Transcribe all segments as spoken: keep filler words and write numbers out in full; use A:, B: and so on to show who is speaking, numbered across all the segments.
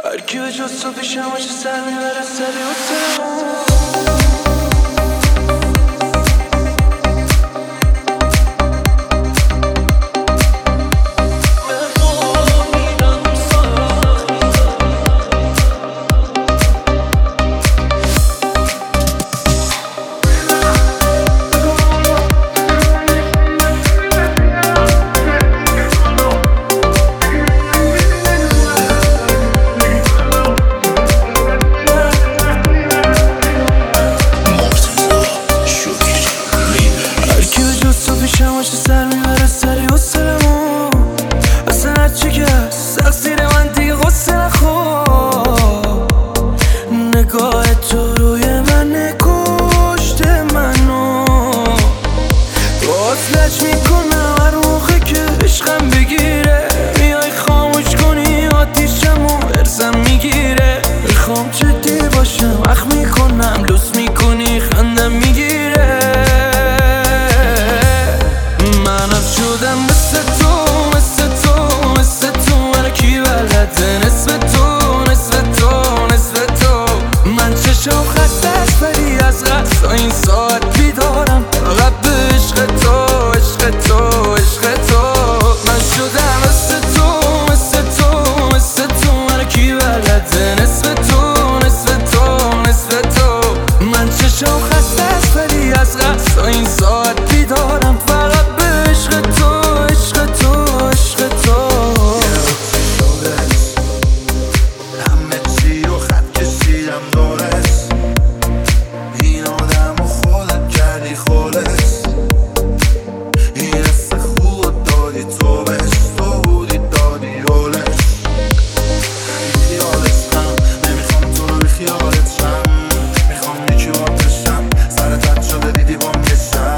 A: هرکی به جز تو پیشم باشه سر میبره سری و سرمون سر میبره سری و سرمون اصلا هرچی که تقصیر من دیگه غصه نخور نگاه تو روی من کشته منو وصلش میکنم هر موقع که عشقم بگیره میای خاموش کنی آتیشمو ارزم میگیره میخوام جدی باشم اخ میکنم لوس میکنی خندم میگیره شدم مثل تو مثل تو مثل تو هرکی بلده نصف تو نصف تو نصف تو من چشم خسته است ولی از غصه این ساعت بیدارم فقط به عشق تو عشق تو عشق تو من شدم مثل تو مثل تو مثل تو هرکی بلده نصف تو نصف تو نصف تو من چشم خسته است ولی از غصه این ساعت بیدارم فقط به عشق تو عشق تو عشق تو
B: همه چی رو خط کشیدم دارست این آدم رو خودت کردی خالص این حس خود دادی تو بهش تو بودی دادی حالش بیخیالتم نمیخوام تو رو بیخیالت شم میخوام یکی باشم سر تد شده دیدی بام کشم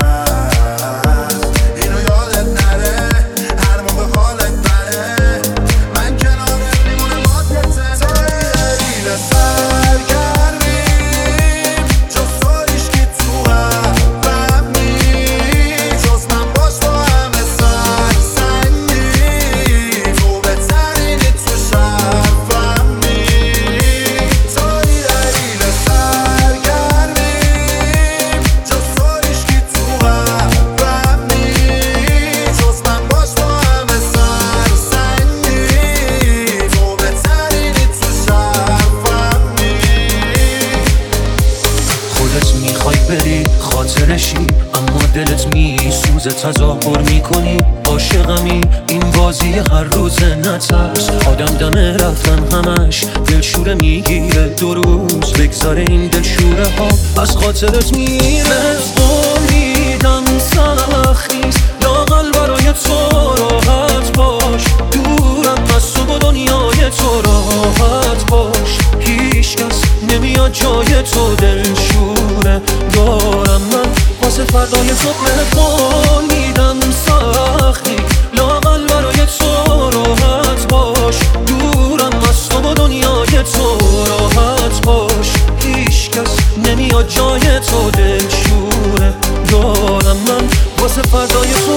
C: خاطرشی اما دلت میسوزه تظاهر میکنی عاشقمی این بازی هر روز نترس آدم دم رفتن همش دلشوره میگیره دو روز بگذاره این دلشوره ها از خاطرت میره امیدم سخت نیست لااقل برای تو راحت باش دورم از تو با دنیای تو راحت باش هیچ کس نمیاد جای تو دلشوره دارم من واسه فردای تو مهربان میدم سختی لااقل برای تو راحت باش دورم از تو با دنیای تو راحت باش هیچ کس نمیاد جای تو دلشوره دارم من واسه فردای تو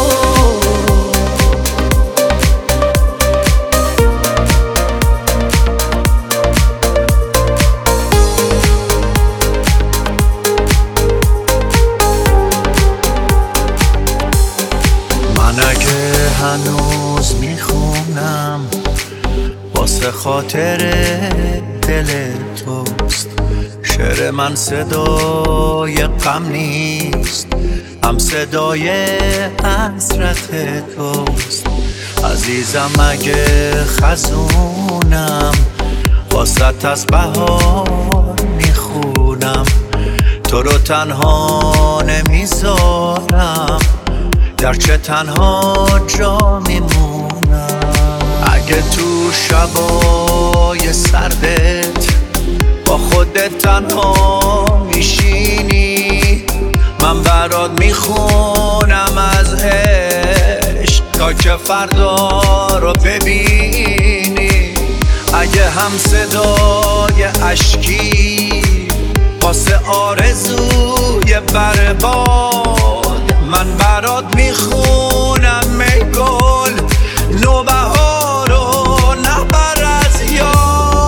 B: هنوز میخونم واسه خاطر دل توست شعر من صدای غم نیست هم صدای حسرت توست عزیزم اگه خزونم واسه از بهار میخونم تو رو تنها نمیذارم گرچه تنها جا میمونم اگه تو شبای سردت با خودت تنها میشینی من برات میخونم از عشق تا که فردا رو ببینی اگه هم صدای اشکی واسه آرزوی برباد من برات میخونم ای گل نوبهارو نبر از یاد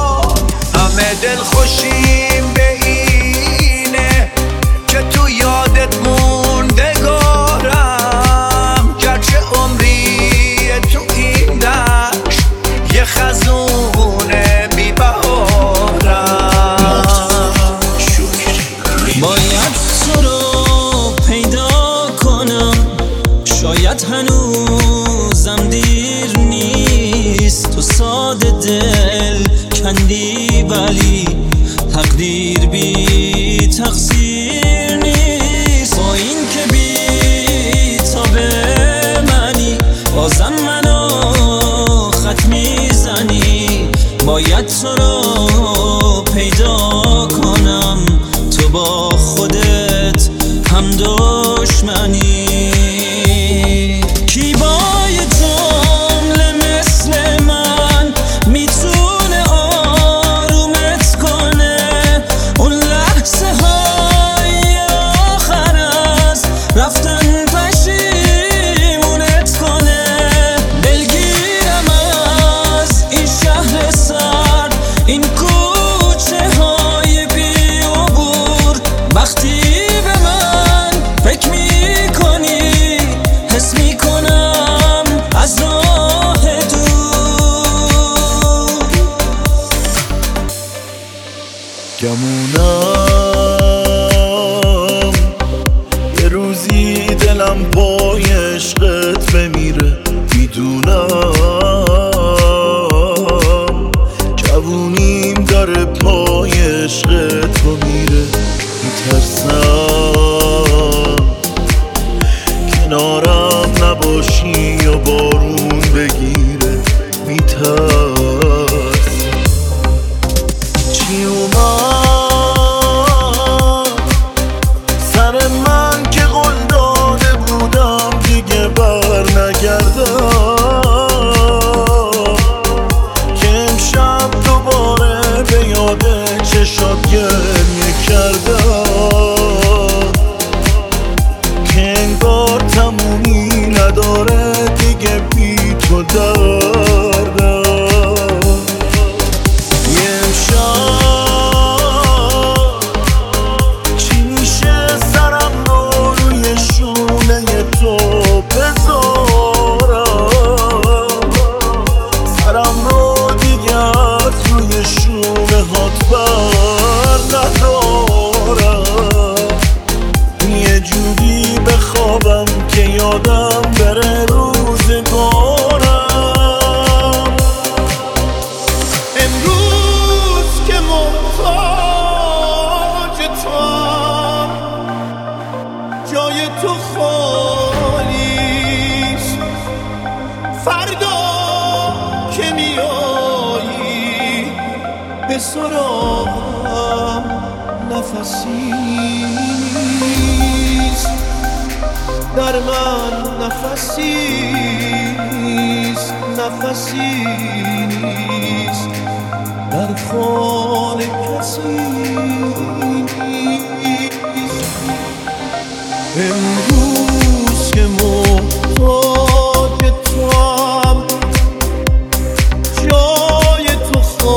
D: دل کندی ولی تقدیر بی تقصیر نیست. با این که بی تاب منی بازم منو خط میزنی. باید تو رو پیدا کنم، تو با خودت هم دشمنی. کی با یه جمله مثل من میتونه آرومت کنه؟ اون لحظه های آخر از رفتن پشیمونت کنه. دلگیرم از این شهر سرد، این کوچه های بی عبور. وقتی به من فکر میکنی حس میکنم از راه دور.
B: گمونم یه روزی دلم پای عشقت بمیره. میدونم جوونیم داره پای عشقت بمیره. میترسم کنارم نباشی یا بارون بگیره. میترسم چی اومد سر من که قول داده بودم دیگه بر نگردم، که امشب دوباره به یاد چشات گریه کردم، که انگار تمومی نداره دیگه بی تو دردم. یه امشب چی میشه سرم رو روی شونه تو بذارم؟ سرم رو دیگه از روی شونه هات بر ندارم. یه جوری بخوابم که یادم بره روزگارم. امروز که محتاج توام، جای تو خالیست. فردا که میایی به سراغم نفسی نیست، در من نفسی نیست، نفسی نیست، در خانه کسی نیست. امروز که محتاج توام، جای تو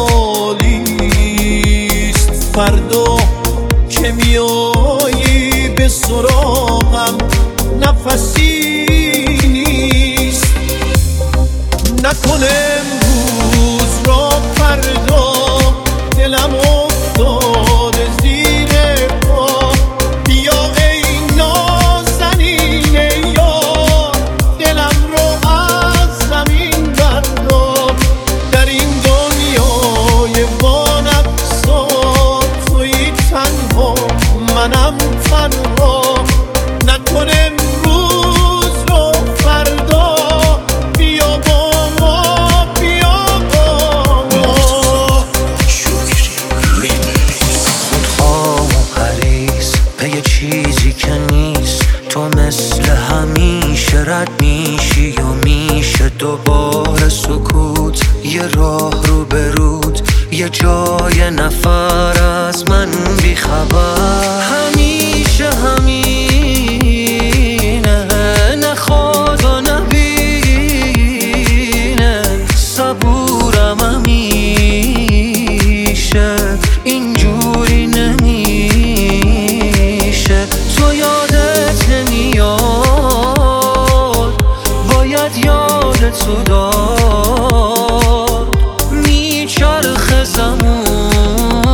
B: خالیست. فردا که میایی به سراغم نفسی نیست. نکنه امروز را فردا دلم افتاده زیر پا. بیا ای نازنین یار، دلم رو از زمین بردار. در این دنیای وانفسان تویی تنها، منم تنها. نکنه امروز رو فردا بیا با ما، بیا با ما.
C: خودخواه و حریص به یه چیزی که نیست. تو مثل همیشه رد میشی و میشه دوباره سکوت. یه راه رو برود، یه جای نفر از من بیخبر. همیشه همینه، نخواد و نبینه. صبورم همیشه، اینجوری نمیشه. تو یادت نمیاد، باید یادتو داد. میچرخه زمون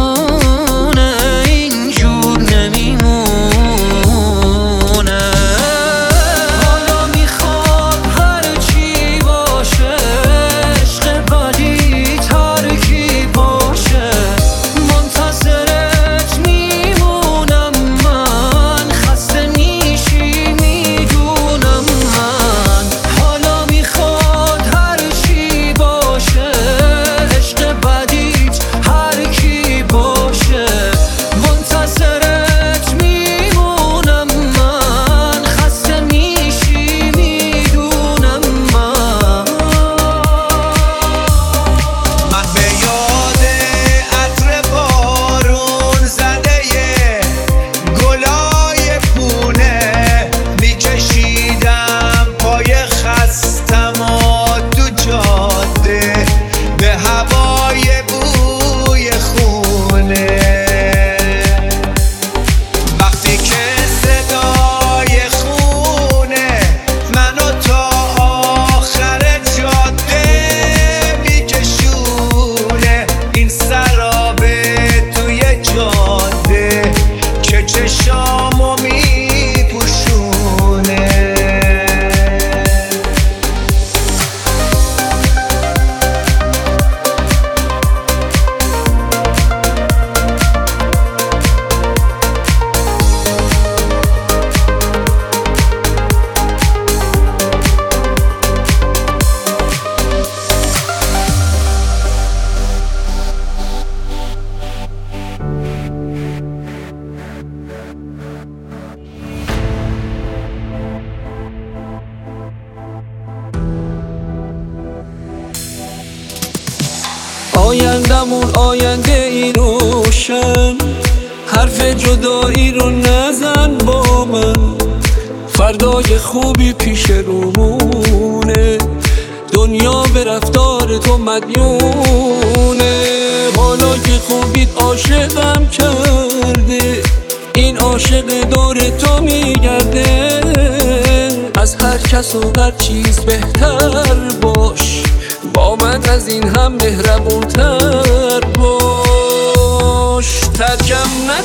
D: آیندمون آینده ای روشن، حرف جدایی رو نزن با من، فردای خوبی پیش رومونه، دنیا به رفتار تو مدیونه. حالا که خوبیت عاشقم کرده، این عاشق دور تو میگرده، از هر کس و هر چیز بهتر باش، با من از این هم مهربونتر باش. ترکم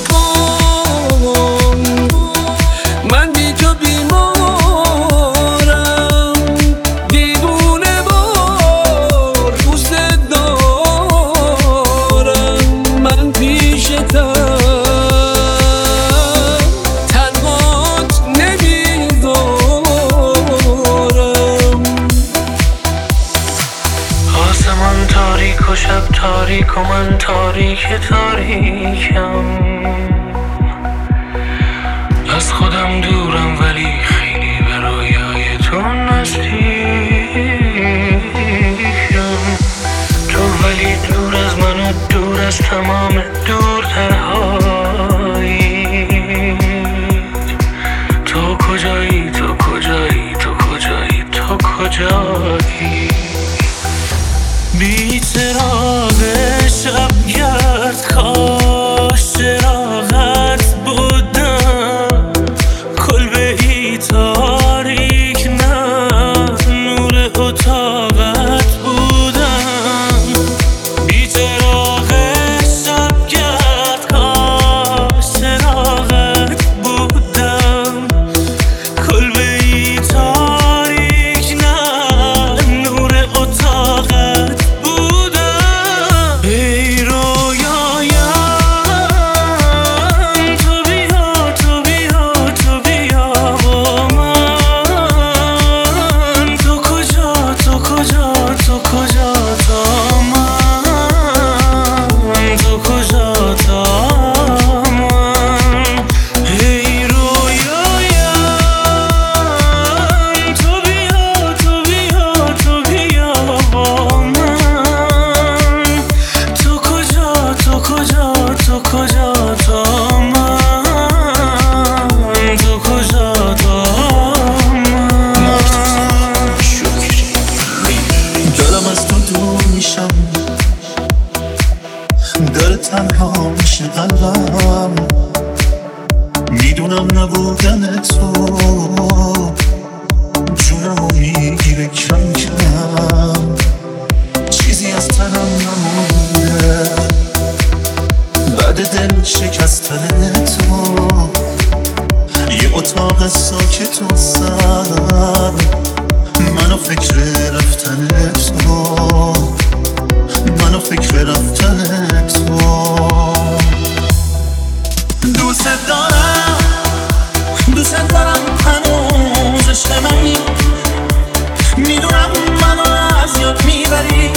D: نکن، من بی تو بیمارم، دیوونه وار دوست دارم، من پیشتم تنهات نمیذارم.
C: آسمان تاریک و شب تاریک و من تاریک تاریکم، از خودم دورم ولی خیلی به رویای تو نزدیکم. تو ولی دور از من و دور از تمام دورترهایی. تو کجایی تو کجایی تو کجایی تو کجایی؟ بی چراغ شبگرد کاش چراغت بودم، کلبه ای تاریک نه نور اتاقت بودم. بی چراغ شبگرد کاش چراغت بودم، کلبه ای تاریک نه نور اتاقت بودم. ای رویایم تو بیا تو بیا تو بیا با من، تو کجا تو کجا تو کجا تا من، تو کجا تا من. ای رویایم تو بیا تو بیا تو بیا با من، تو کجا تو کجا تو کجا تا من، تو کجا تا من.
B: دارم از تو دور میشم، داره تنها میشه قلبم، میدونم نبودن تو جونمو میگیره کم کم، چیزی از تنم نمونده بعد دل شکستن تو. یه اتاق ساکت و سر منو فکر رفتن تو، منو فکر رفتن تو. دوست دارم دوست دارم هنوز عشق منی، میدونم منو از یاد میبری،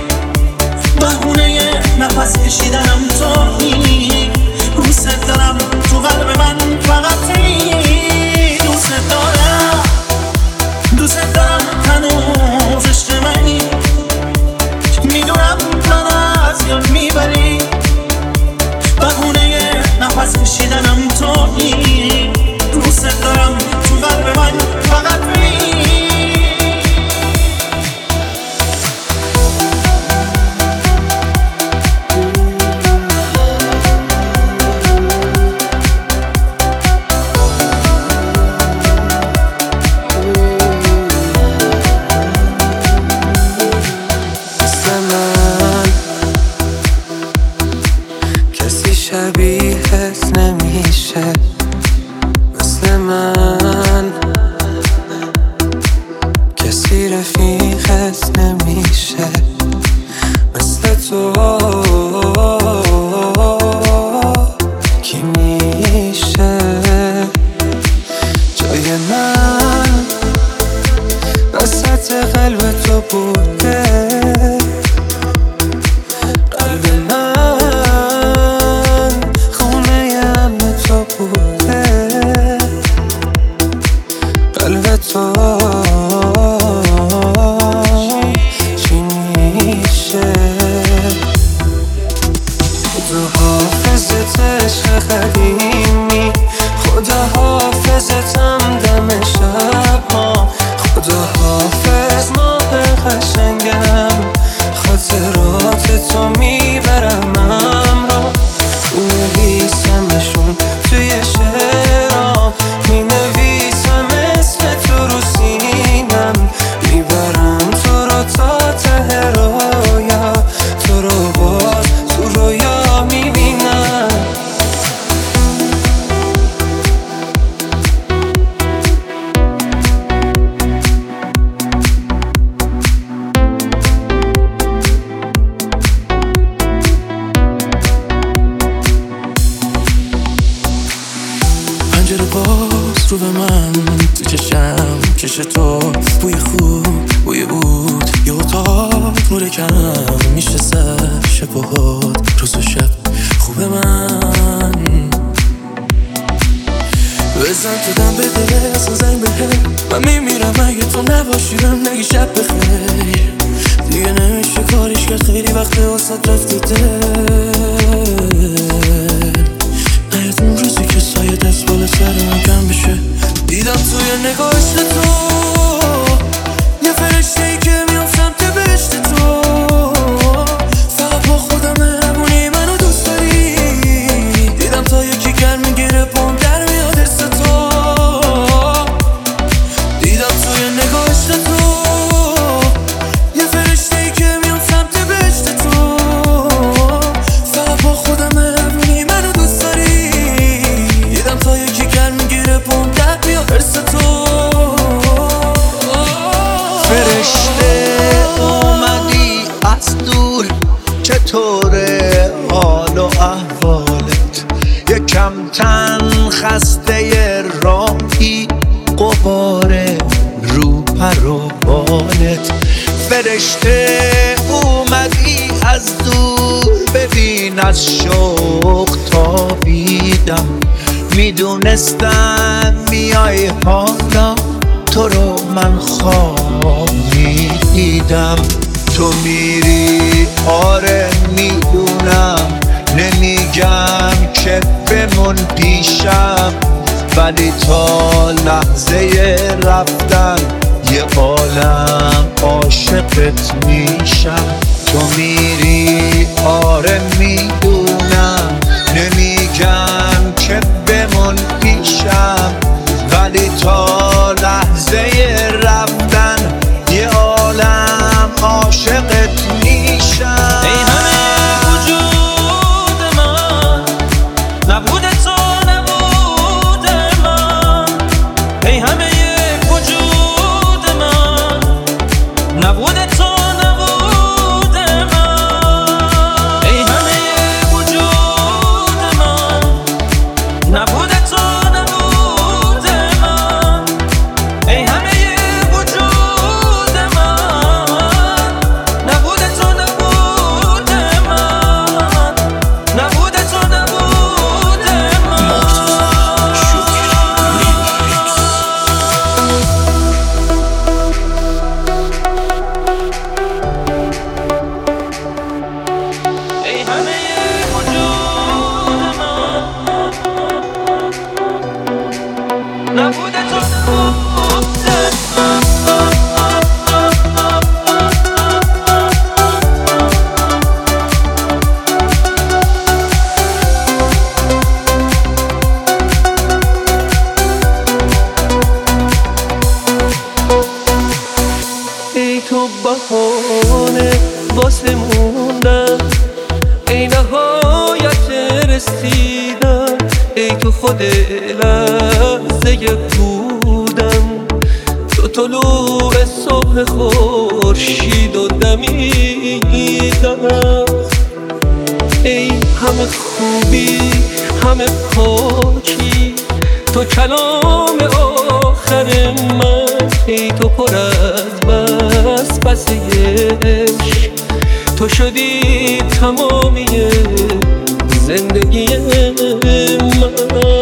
B: بهونه نفس کشیدنم تویی. دوست دارم تو قلب من فقطی، دوست دارم دوست دارم هنوز عشق منی، میدونم منو از یاد میبری، بهونه نفس کشیدنم تویی. دوست دارم تو قلب من فقط بی.
A: شبیهت نمیشه. رو به من تو چشم کش تو، بوی خوب بوی بود یه اتاق نور کم میشه سر شب و هاد روز و شب خوب من بزن تو دم به دل اصلا زنگ بهم من میمیرم اگه تو نباشی بهم نگی شب بخیر دیگه نمیشه کاریش کرد خیلی وقت واسه رفته دل نیاد اون روزی که سایه دست بالا سر من کم بشه دیدم توی نگاهش تو یه فرشته ای که میام سمت بهشت تو فقط با خودم همونی منو دوست داری دیدم تا یکی گر میگیره پام در میاد حس تو دیدم توی نگاهش تو یه فرشته ای که میام سمت بهشت تو فقط با خودم همونی منو دوست داری دیدم تا یکی گر میگیره پام در میاد حس تو
E: فرشته اومدی از دور چطوره حال و احوالت یکم تن خسته راهی قباره رو پر و بالت فرشته اومدی از دور ببین از شوق تابیدم میدونستم میای حالا تو رو من خواب میدیدم تو میری آره میدونم نمیگم که بمون پیشم ولی تا لحظه رفتن یه عالم عاشقت میشم تو میری آره میدونم نمیگم که بمون پیشم ولی تا لحظه رفتن یه عالم عاشقت میشم
C: ای همه وجود من نبود تو نبود من ای همه وجود من نبود تو نبود من ای همه وجود من نبود تو نبود من ای همه وجود من نبود تو نبود من نبود تو نبود من ای همه وجود من نبود تو نبود ای تو بهانه واسه موندن ای نهایت رسیدن ای تو خود لحظه بودن تو طلوع صبح خورشید و دمیدن ای همه خوبی همه پاکی تو کلام آخر من ای تو پر از بس بسه عشق تو شدی تمامی زندگی من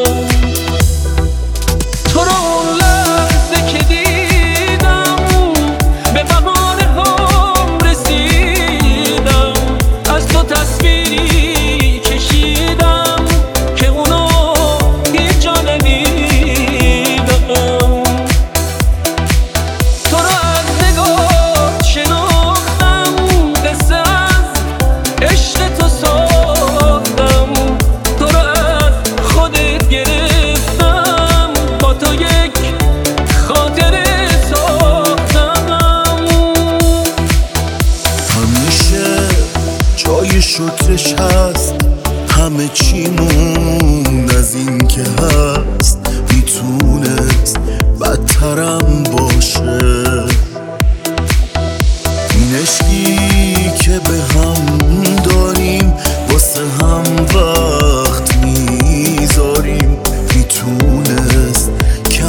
C: تو رو اون لحظه که دیدم به بهانه هم رسیدم از تو تصویری کشیدم که اونو هیچ جا ندیدم تو رو از نگاه شناختم قصه از عشق تو ساختم تو رو از خودت گرفتم با تو یک خاطره ساختم
B: همیشه جای شکرش هست همه چیمون از این که هست میتونست بدترم باشه این عشقی که به هم داریم واسه هم وقت میذاریم میتونست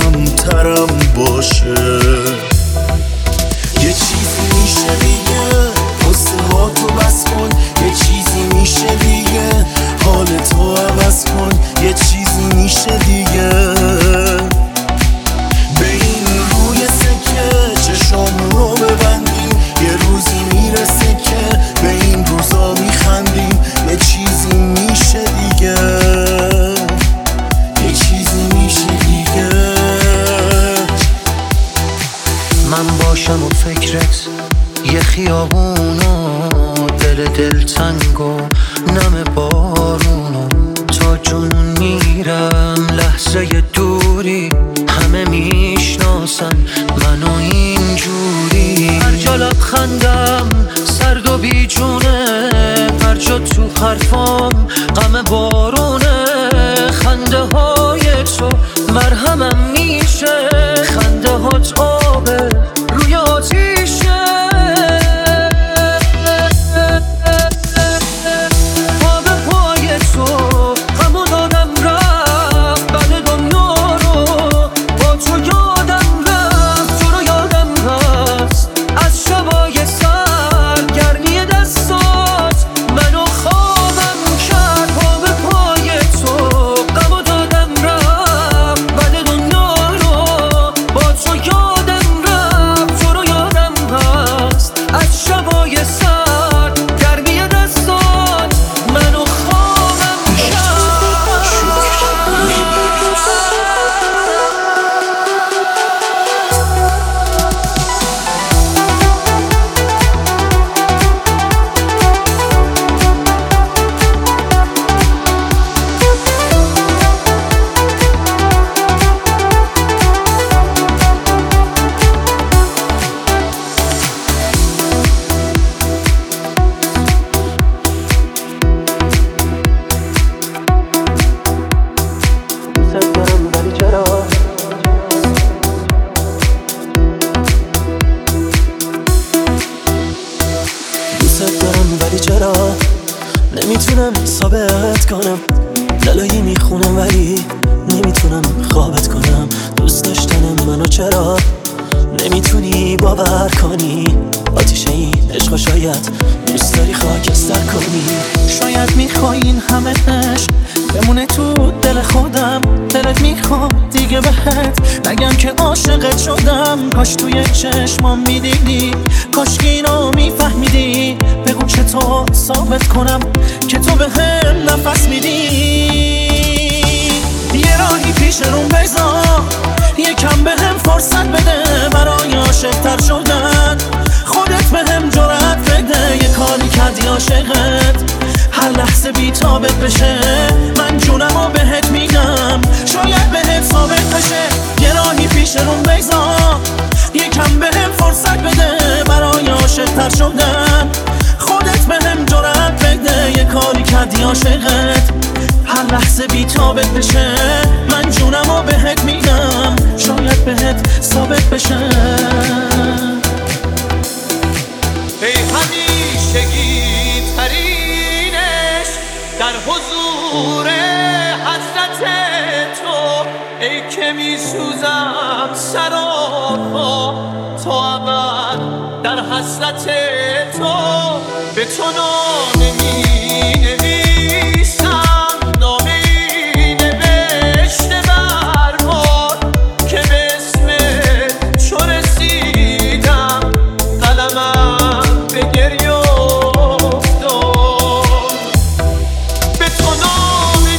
C: بیابونو دل دلتنگ و نم بارونو تا جنون میرم لحظه دوری همه میشناسن منو اینجوری هر جا لبخندم سرد و بیجونه هر جا تو حرفام غم بارونه خنده های تو مرهمم میشه خنده هات آبه روی آتیشه پا به پای تو غمو دادم رفت بد دنیا رو با تو یادم رفت تو رو یادم هست از شبای سر گرمی دستات منو خوابم کرد پا به پای تو غمو دادم رفت بد دنیا رو با تو یادم رفت تو رو یادم هست از شبای سر گرمی دستات منو خوابم کرد دوست دارم ولی چرا دوست دارم ولی چرا نمیتونم ثابت کنم دلایی میخونم ولی نمیتونم خوابت کنم دوست داشتن منو چرا نمیتونی باور کنی آتیشه این عشق شاید دوست داری خاکستر کنی
F: شاید میخوای این همه عشق بمونه تو دل خودم دلت میخواد دیگه بهت نگم که عاشقت شدم کاش توی چشمام میدیدی کاش اینو میفهمیدی بگو چطور ثابت کنم که تو به هم نفس میدی یه راهی پیش روم بذار یکم به هم فرصت بده برای عاشق‌تر شدن خودت به هم جرأت بده یه کاری کردی عاشقت هر لحظه بی تابت بشه من جونمو بهت میدم شاید بهت ثابت بشه یه راهی پیش روم بگذار یکم به هم فرصت بده برای عاشق‌تر شدن خودت به هم جرأت بده یه کاری کردی عاشقت هر لحظه بی تابت بشه من جونمو بهت میدم شاید بهت ثابت بشه
D: ای همیشگی ترینش در حضور حضرت تو ای که میسوزم سراپا تا ابد در حسرت تو به تو نامه مینویسم نامه ای نوشته بر باد که به اسم تو رسیدم قلمم به گریه افتاد به تو نامه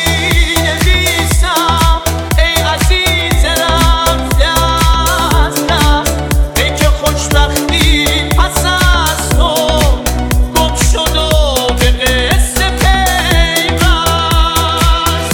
D: مینویسم ای عزیز رفته از دست ای که خوشبختی پس از تو گم شد و به قصه پیوست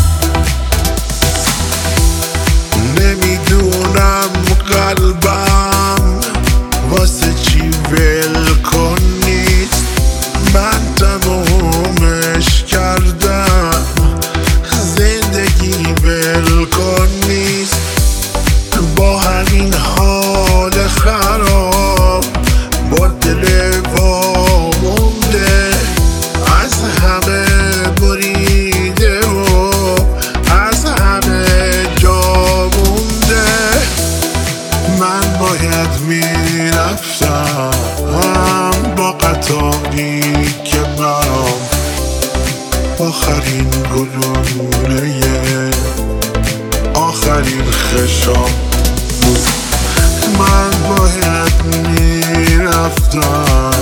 B: نمیدونم قلبم واسه چی ول کن نیست من تمومش کردم زندگی ول کن نیست با همین حال خراب با دل وامونده از همه بریده و از همه جا مونده من باید میرفتم با قطاری که برام آخرین گلوله آخرین خشام بود من باید میرفتم